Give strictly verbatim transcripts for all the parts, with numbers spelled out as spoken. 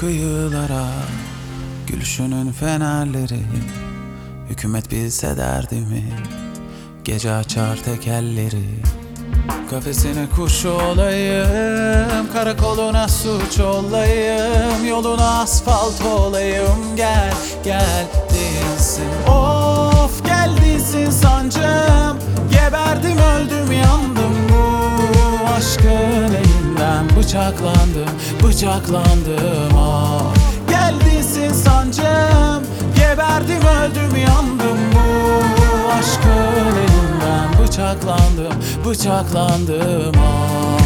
kıyılara, gülüşünün fenerleri. Hükümet bilse derdimi, gece açar tekelleri. Kafesine kuş olayım, karakoluna suç olayım, yoluna asfalt olayım. Gel, gel değilsin. Of geldiysin sancım, geberdim öldüm yandım. Bu aşkın elinden bıçaklandım, bıçaklandım. Ah geldiysin sancım, geberdim öldüm yandım. Bu aşkın elinden bıçaklandım, bıçaklandım. Ah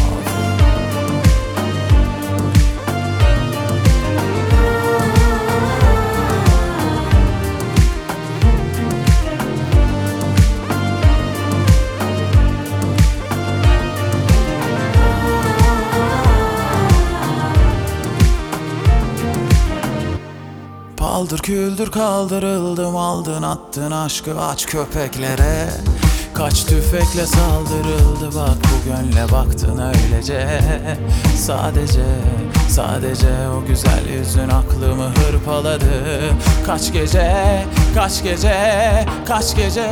paldır küldür kaldırıldım, aldın attın aşkı aç köpeklere. Kaç tüfekle saldırıldı, bak bu gönle baktın öylece. Sadece, sadece o güzel yüzün aklımı hırpaladı. Kaç gece, kaç gece, kaç gece.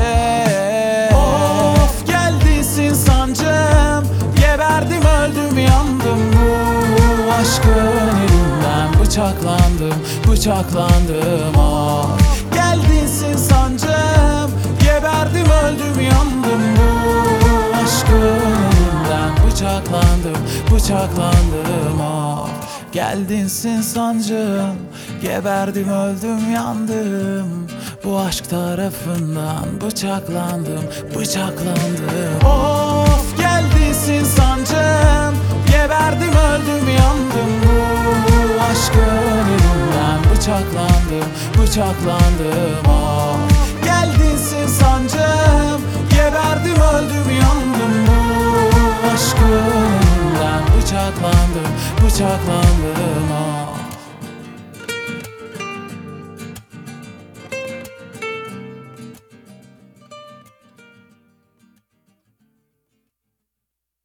Of geldiysin sancım, geberdim öldüm yandım. Bu aşkın elinden bıçaklandım, bıçaklandım. Ah geldiysin sancım, geberdim öldüm yandım. Bu aşkın elinden bıçaklandım, bıçaklandım. Ah geldinsin sancım, geberdim öldüm yandım. Bu aşk tarafından bıçaklandım, bıçaklandım. Of geldinsin sancım, geberdim öldüm yandım. Bu aşkın elinden bıçaklandım, bıçaklandım. Ah geldinsin sancım, geberdim öldüm yandım. Bu aşkın elinden bıçaklandım, bıçaklandım. Ah